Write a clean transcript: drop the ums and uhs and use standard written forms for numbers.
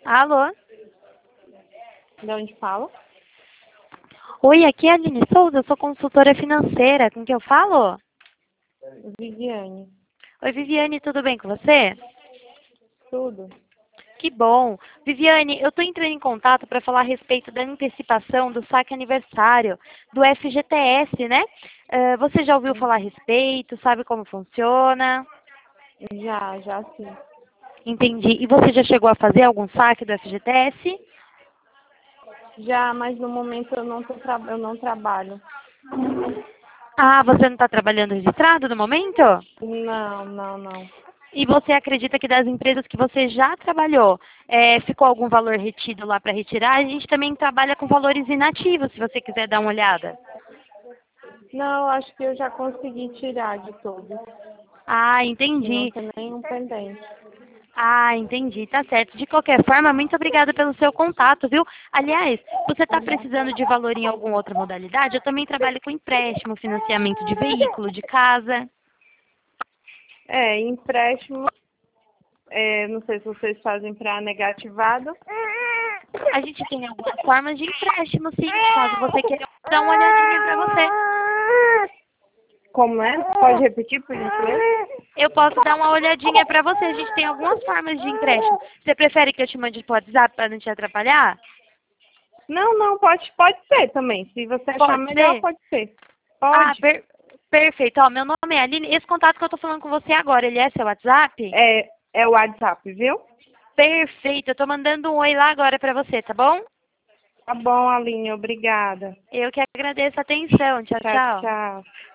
Alô? De onde fala? Oi, aqui é a Aline Souza, eu sou consultora financeira. Com quem eu falo? Viviane. Oi, Viviane, tudo bem com você? Tudo? Que bom. Viviane, eu estou entrando em contato para falar a respeito da antecipação do saque aniversário do FGTS, né? Você já ouviu falar a respeito? Sabe como funciona? Já sim. Entendi. E você já chegou a fazer algum saque do FGTS? Já, mas no momento eu não trabalho. Ah, você não está trabalhando registrado no momento? Não. E você acredita que das empresas que você já trabalhou, ficou algum valor retido lá para retirar? A gente também trabalha com valores inativos, se você quiser dar uma olhada. Não, acho que eu já consegui tirar de todos. Ah, E não entendi. tem nenhum pendente. Ah, entendi, tá certo. De qualquer forma, muito obrigada pelo seu contato, viu? Aliás, você está precisando de valor em alguma outra modalidade? Eu também trabalho com empréstimo, financiamento de veículo, de casa. Empréstimo, não sei se vocês fazem para negativado. A gente tem algumas formas de empréstimo, sim, caso você queira dar uma olhadinha para você. Como é? Pode repetir, por gentileza? Eu posso dar uma olhadinha para você. A gente tem algumas formas de empréstimo. Você prefere que eu te mande pro WhatsApp para não te atrapalhar? Não, pode ser também. Se você achar Pode melhor, ser? pode ser. Ah, Pode. perfeito. Ó, meu nome é Aline. Esse contato que eu tô falando com você agora, ele é seu WhatsApp? É o WhatsApp, viu? Perfeito. Eu tô mandando um oi lá agora para você, tá bom? Tá bom, Aline, obrigada. Eu que agradeço a atenção. Tchau, Tchau, tchau. tchau.